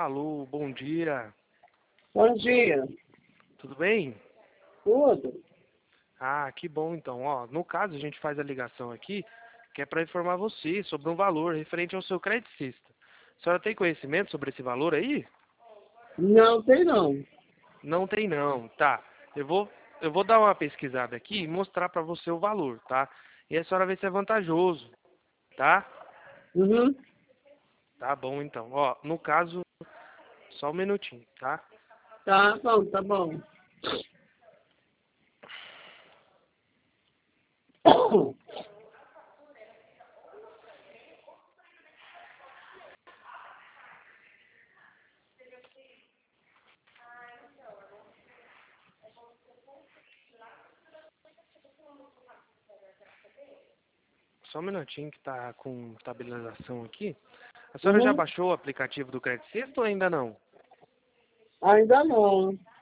Alô, bom dia. Bom dia. Tudo bem? Tudo? Ah, que bom então. Ó, no caso, a gente faz a ligação aqui, que é para informar você sobre um valor referente ao seu crédito-cista. A senhora tem conhecimento sobre esse valor aí? Não tem não. Não tem não, tá. Eu vou dar uma pesquisada aqui e mostrar para você o valor, tá? E a senhora vê se é vantajoso, tá? Uhum. Tá bom então. Ó, no caso, só um minutinho, tá? Tá bom, tá bom. Só um minutinho que tá com estabilização aqui. A senhora já Uhum. baixou o aplicativo do Crédito Sexto ou ainda não? Ainda não.